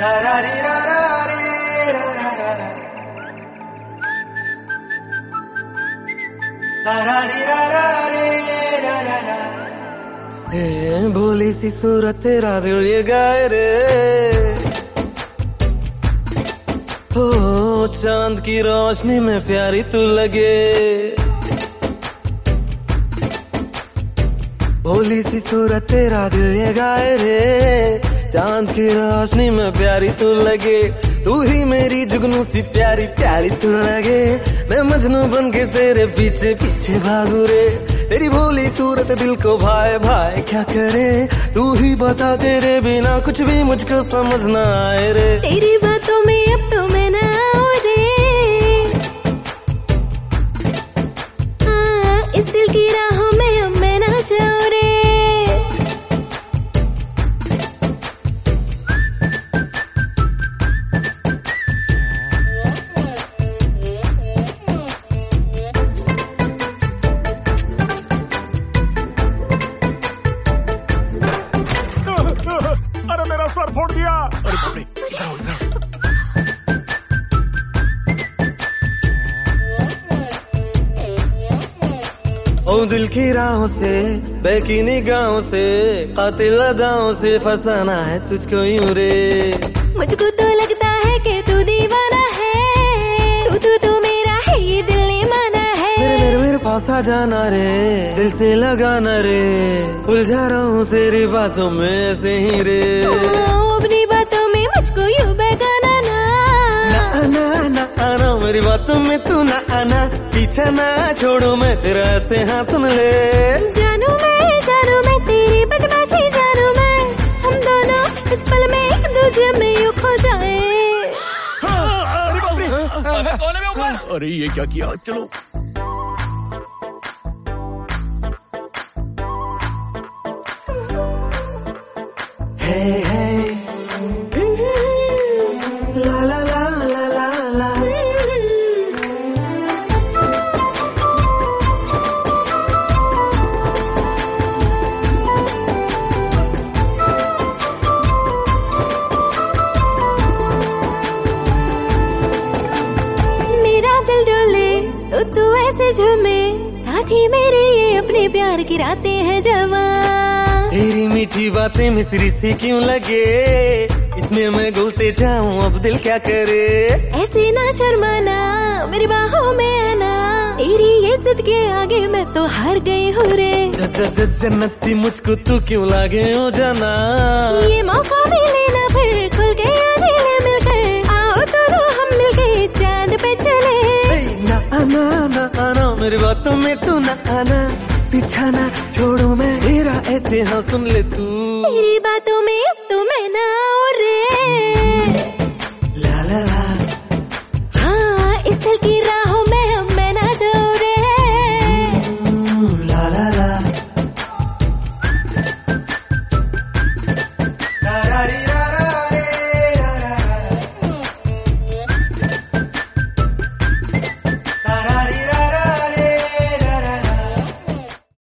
भोली सी सूरत तेरा दिल ये गाए रे, हो चांद की रोशनी में प्यारी तू लगे। भोली सी सूरत तेरा दिल ये गाए रे, चांद की रोशनी में प्यारी तू लगे। तू ही मेरी जुगनू सी प्यारी प्यारी तू लगे। मैं मजनू बन के तेरे पीछे पीछे भागू रे। तेरी भोली सूरत दिल को भाए भाए क्या करे। तू ही बता तेरे बिना कुछ भी मुझको समझ ना आए रे। तेरी बातों में अब तो मैं ना आऊं रे। इस दिल की राहों में अब मैं ना जाऊं रे। अरे मेरा सर फोड़ दिया। अरे बाप रे, इधर आओ, इधर आओ। ओ दिल की राहों से बहकी निगाहों से कातिल अदाओं से फंसाना है तुझको यूं रे। मुझको तो लगता है कि तू दीवाना है। तू मेरा है ये दिल ने माना है। मेरे पास आ जाना रे, दिल से लगाना रे। उलझा रहा हूँ तेरी बातों में ऐसे ही रे। अपनी बातों में मुझको यूं बहकाना ना। ना आना मेरी बातों में तू ना आना। पीछा ना छोड़ू मैं तेरा ऐसे हाँ सुन ले। जानू मैं तेरी बदमाशी जानू मैं। हम दोनों इस पल में एक दूसरे में यूं खो जाए। अरे बाप रे, कौन है ऊपर? अरे ये क्या किया, चलो। Hey, hey. La la la la la la. मेरा दिल डोले तो तू ऐसे झूमे। साथी मेरे ये अपने प्यार की रातें हैं जवां। तेरी मीठी बातें मिश्री सी क्यों लगे। इसमें मैं घुलते जाऊं अब दिल क्या करे। ऐसे ना शर्माना मेरी बाहों में आना। तेरी ये जिद के आगे मैं तो हार गई हूँ रे। जन्नत सी मुझको तू क्यों लागे हो जाना। ये मौका मिले ना फिर खुल के अकेले मिलकर। आओ दोनों हम मिलके चांद पे चले। ना आना मेरी बातों में तू ना आना। पीछा ना छोड़ू मैं तेरा ऐसे हाँ सुन ले तू। तेरी बातों में अब तो मैं ना